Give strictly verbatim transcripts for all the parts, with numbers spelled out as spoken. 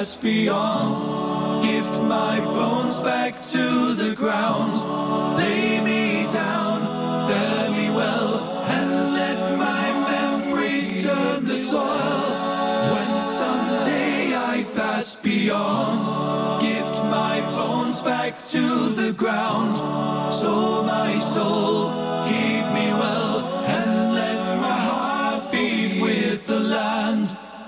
pass beyond. Gift my bones back to the ground. Lay me down, fare me well, and let my memories turn the soil. When someday I pass beyond, gift my bones back to the ground. So my soul, keep me well, and let my heart beat with the land.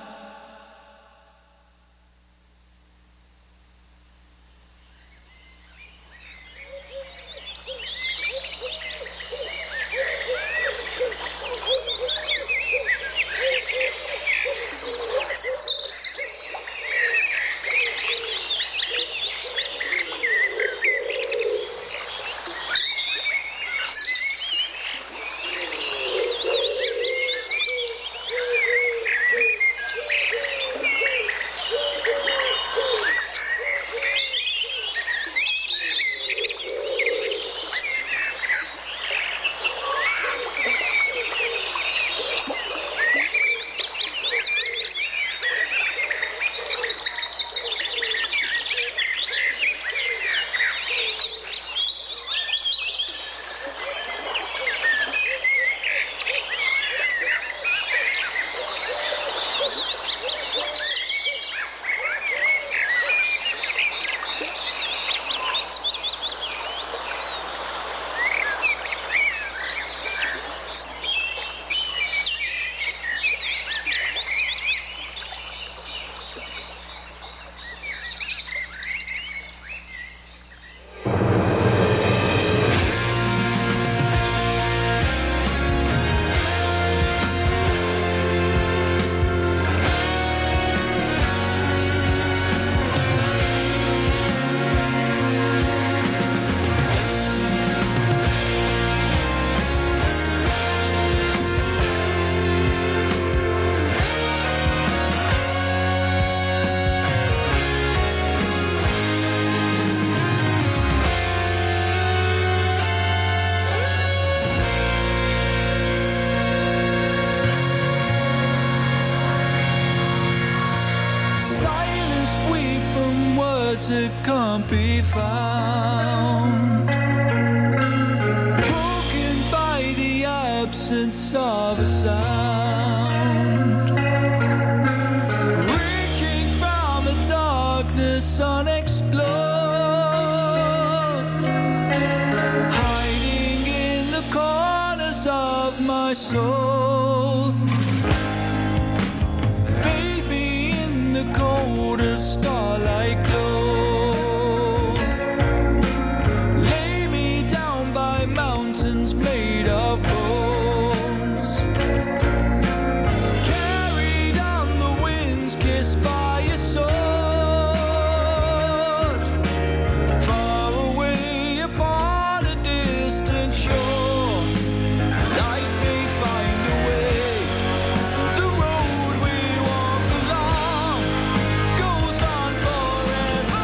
It can't be found, broken by the absence of a sound, reaching from a darkness unexplored, hiding in the corners of my soul. Bathe me in the cold of starlight glow. Made of bones, carried on the winds, kissed by a sword, far away upon a distant shore. Life may find a way, the road we walk along goes on forever.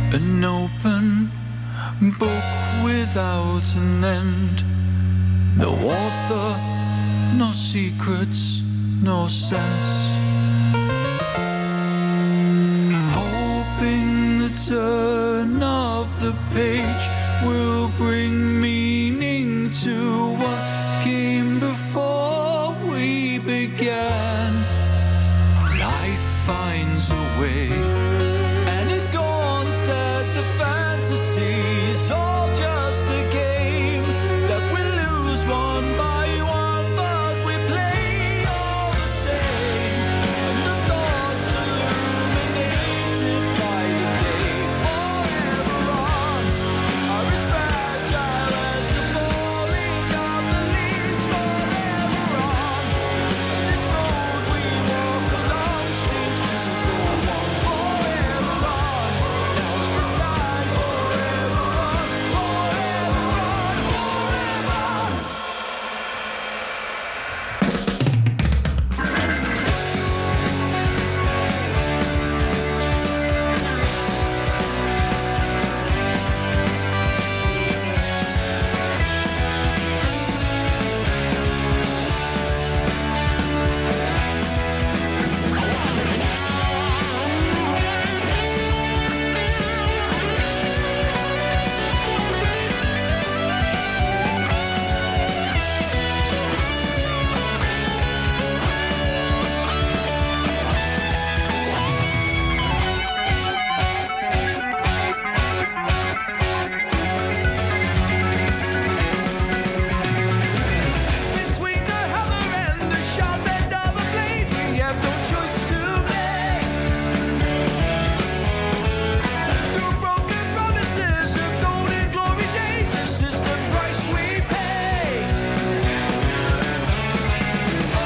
An open book without an end. No author, no secrets, no sense. Hoping the turn of the page will bring meaning to what came before we began. Life finds a way, and it dawns that the fantasy is all just a game that we lose one by one, but we play all the same. And the thoughts illuminated by the day forever on are as fragile as the falling of the leaves forever on. And this road we walk along seems to go on forever on. Now's the time forever on, forever on, forever on. Between the hammer and the sharp end of a blade, we have no choice to make. Through broken promises of golden glory days, this is the price we pay. Oh,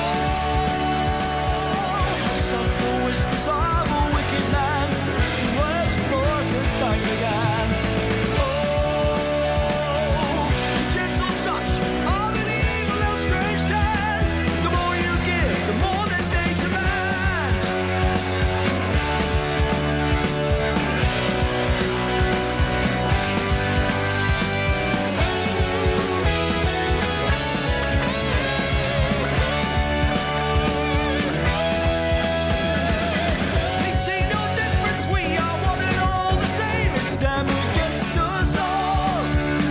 soft the whispers of a wicked man, twisting words for since time began. Oh, the gentle touch of an evil and strange hand. The more you give, the more that they demand. They say no difference, we are one and all the same. It's them against us all.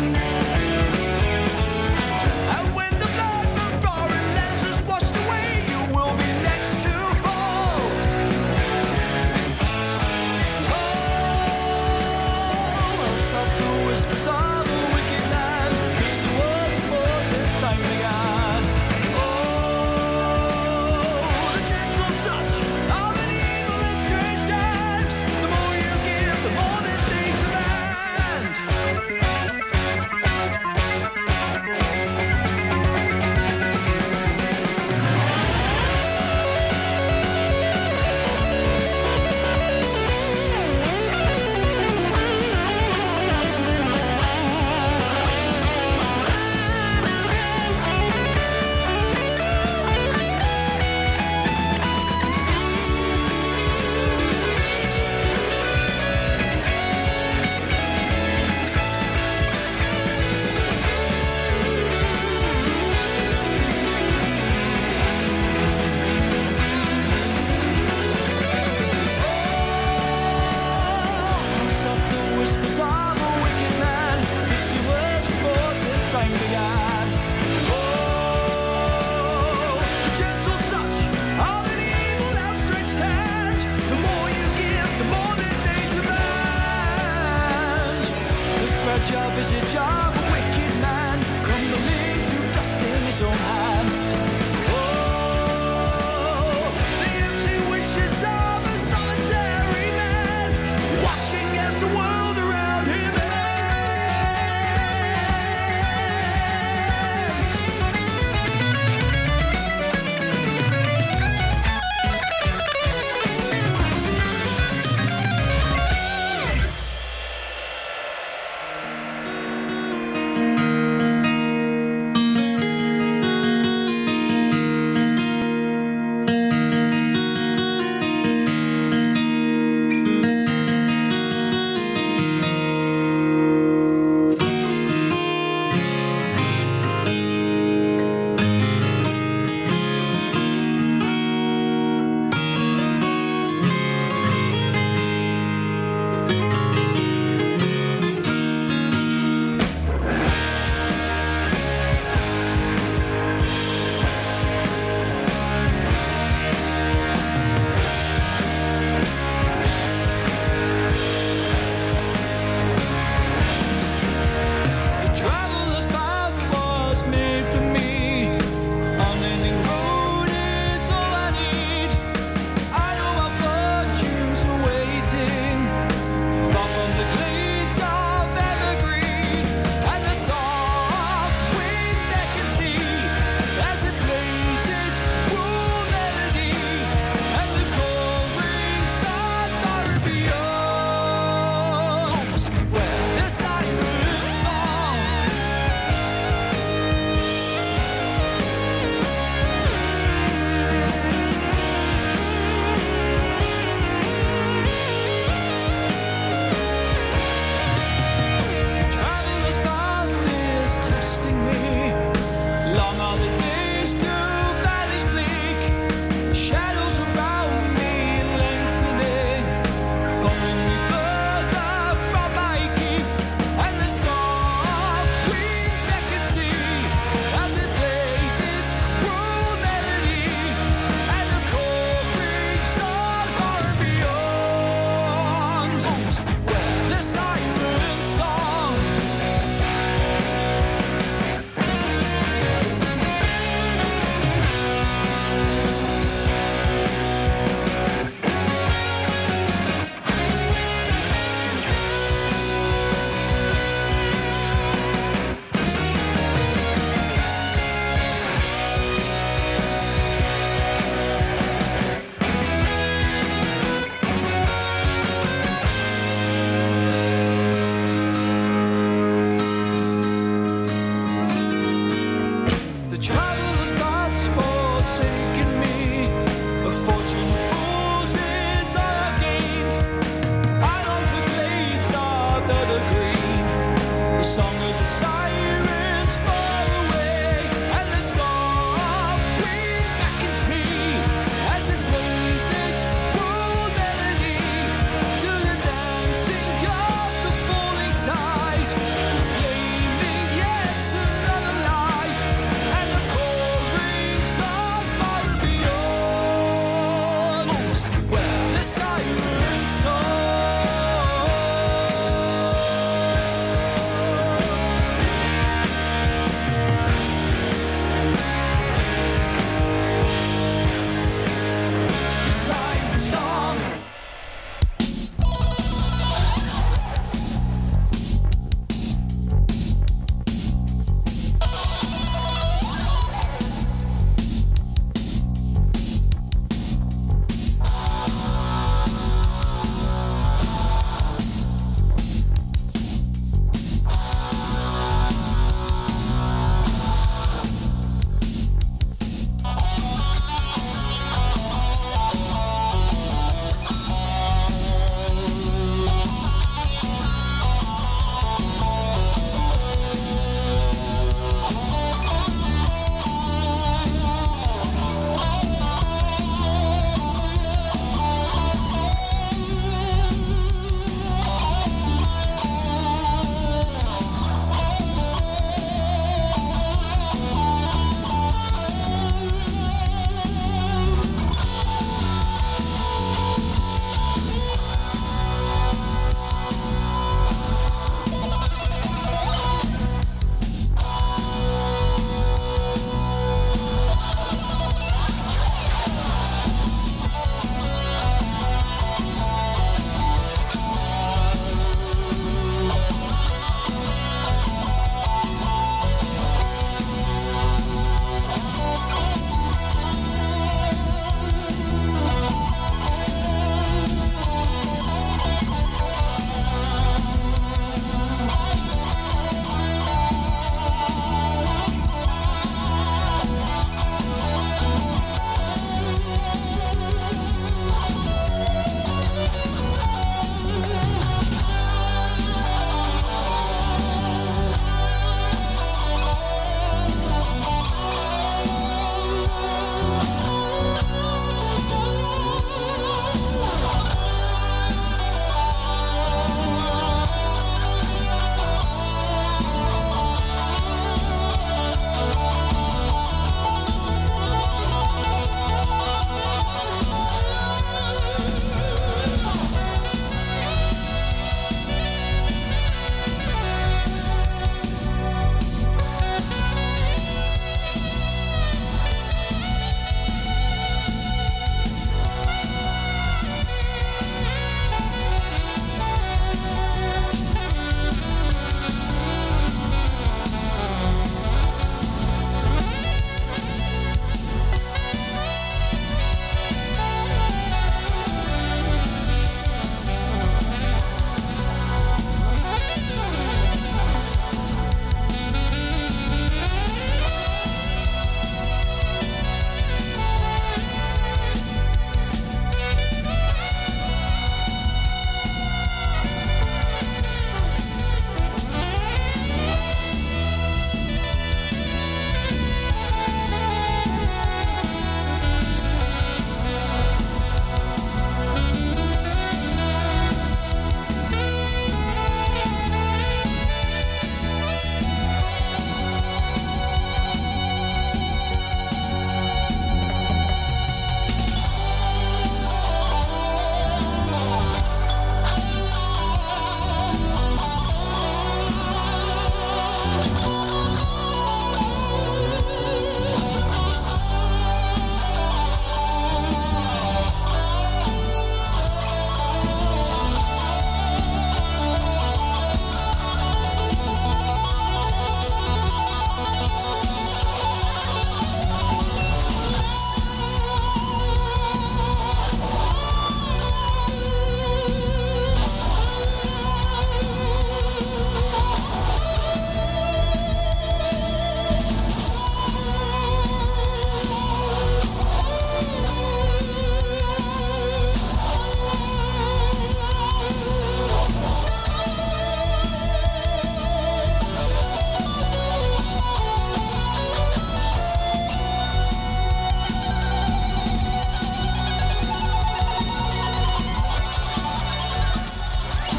And when the blood from foreign lands is washed away, you will be next to fall. Oh, soft the whispers of a wicked man, just the words for since time began. Oh, the gentle touch of an evil and strange hand. The more you give, the more that they demand. Soft the whispers of a wicked man, twisty words for since time began. Oh, the gentle touch of an evil outstretched hand. The more you give, the more that they demand. The fragile visage of a wicked man, crumbling to dust in his own hands. Oh, the empty wishes of a solitary man, watching as the world around him ends.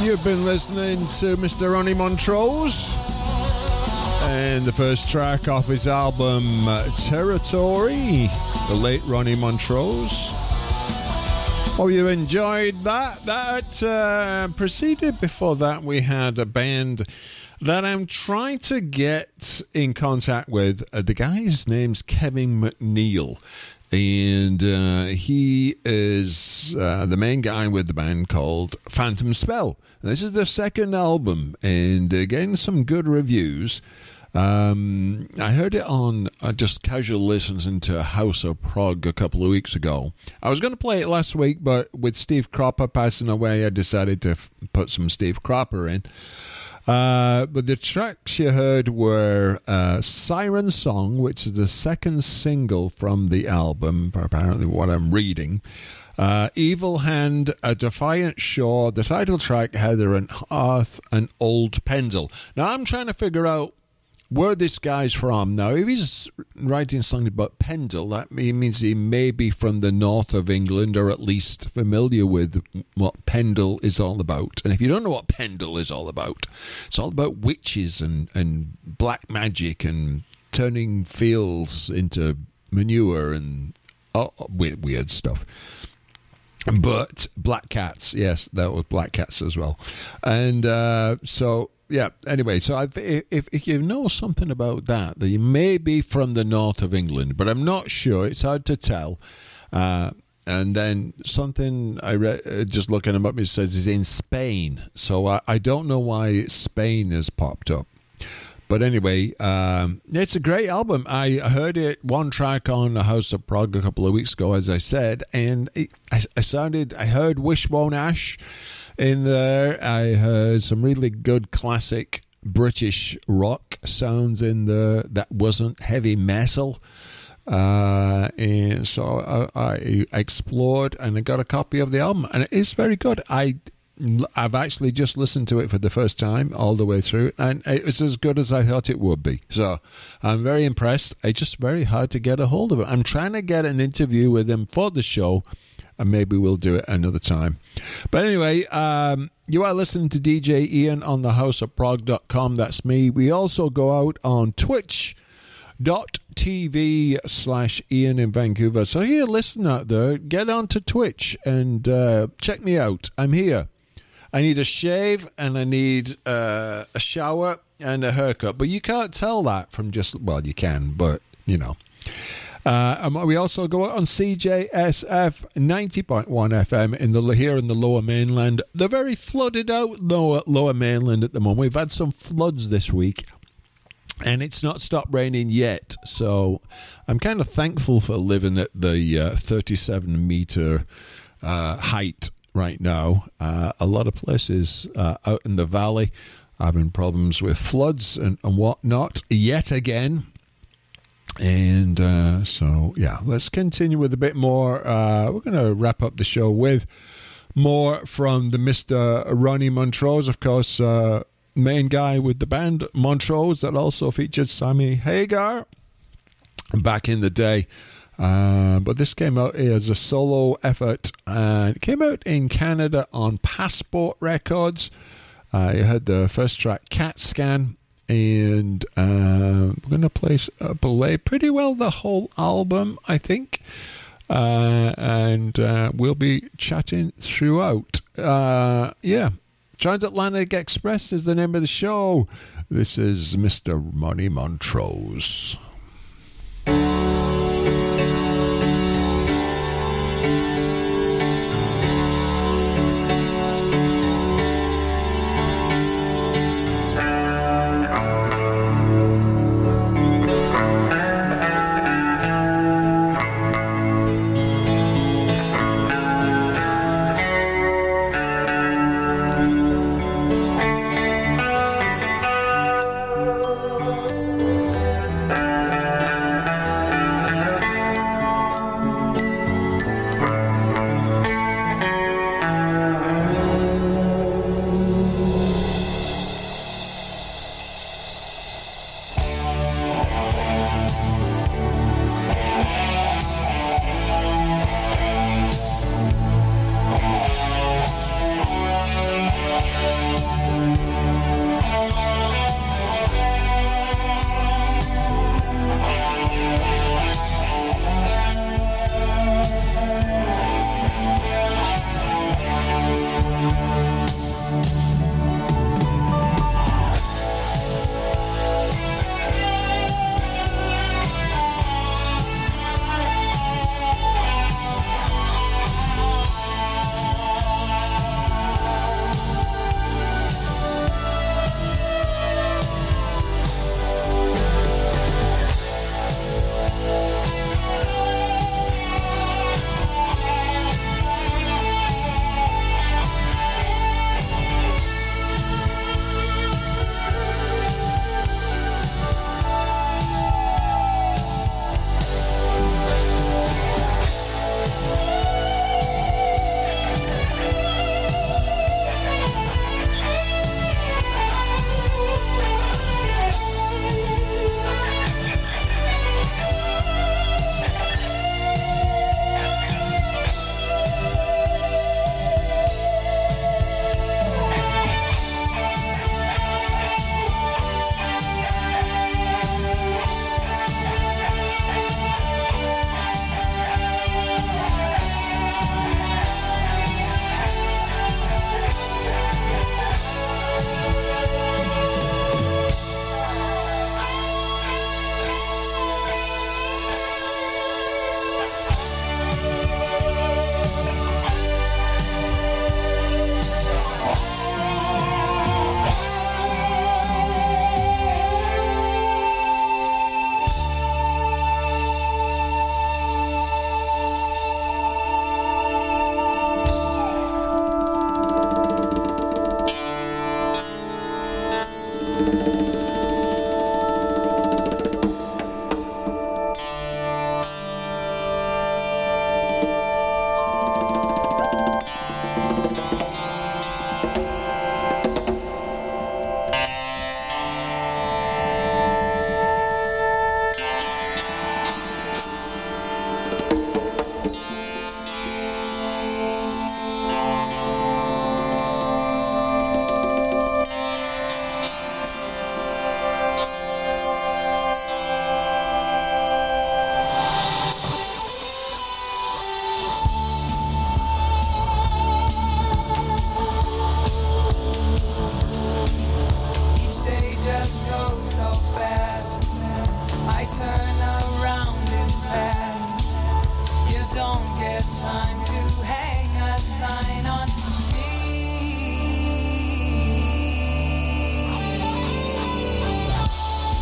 You've been listening to Mister Ronnie Montrose, and the first track off his album uh, Territory, the late Ronnie Montrose. Hope you enjoyed that. That uh, preceded, before that, we had a band that I'm trying to get in contact with. Uh, the guy's name's Kevin McNeil. And uh, he is uh, the main guy with the band called Phantom Spell. And this is their second album, and uh, getting some good reviews. Um, I heard it on uh, just casual listening to House of Prog a couple of weeks ago. I was going to play it last week, but with Steve Cropper passing away, I decided to f- put some Steve Cropper in. Uh, but the tracks you heard were uh, Siren Song, which is the second single from the album, apparently what I'm reading. Uh, Evil Hand, A Defiant Shore, the title track, Heather and Hearth, and Old Pendle. Now, I'm trying to figure out where this guy's from. Now, if he's writing something about Pendle, that means he may be from the north of England, or at least familiar with what Pendle is all about. And if you don't know what Pendle is all about, it's all about witches and, and black magic and turning fields into manure and oh, weird, weird stuff. But Black Cats, yes, that was Black Cats as well. And uh, so... Yeah, anyway, so I've, if, if you know something about that, that you may be from the north of England, but I'm not sure. It's hard to tell. Uh, and then something I read, uh, just looking him up, it says he's in Spain. So I, I don't know why Spain has popped up. But anyway, um, it's a great album. I heard it, one track on the House of Prog a couple of weeks ago, as I said, and it, I, I sounded, I heard Wishbone Ash in there. I heard some really good classic British rock sounds in there that wasn't heavy metal. Uh, and so I, I explored and I got a copy of the album, and it is very good. I, I've actually just listened to it for the first time all the way through, and it was as good as I thought it would be. So I'm very impressed. It's just very hard to get a hold of it. I'm trying to get an interview with him for the show, and maybe we'll do it another time. But anyway, um, you are listening to D J Ian on the house of prog dot com. That's me. We also go out on Twitch dot T V slash Ian in Vancouver. So here, listen out there, get onto Twitch and uh, check me out. I'm here. I need a shave and I need uh, a shower and a haircut. But you can't tell that from just, well, you can, but, you know. Uh, and we also go out on C J S F ninety point one F M in the here in the Lower Mainland. They're very flooded out lower, lower Mainland at the moment. We've had some floods this week, and it's not stopped raining yet. So I'm kind of thankful for living at the uh, thirty-seven meter uh, height right now. Uh, a lot of places uh, out in the valley having problems with floods and, and whatnot yet again. And uh, so, yeah, let's continue with a bit more. Uh, we're going to wrap up the show with more from the Mister Ronnie Montrose, of course, uh, main guy with the band Montrose that also featured Sammy Hagar back in the day. Uh, but this came out as a solo effort, and it came out in Canada on Passport Records. I uh, had the first track, Cat Scan. And uh, we're going to play, uh, play pretty well the whole album, I think. Uh, and uh, we'll be chatting throughout. Uh, yeah. Transatlantic Express is the name of the show. This is Mister Ronnie Montrose.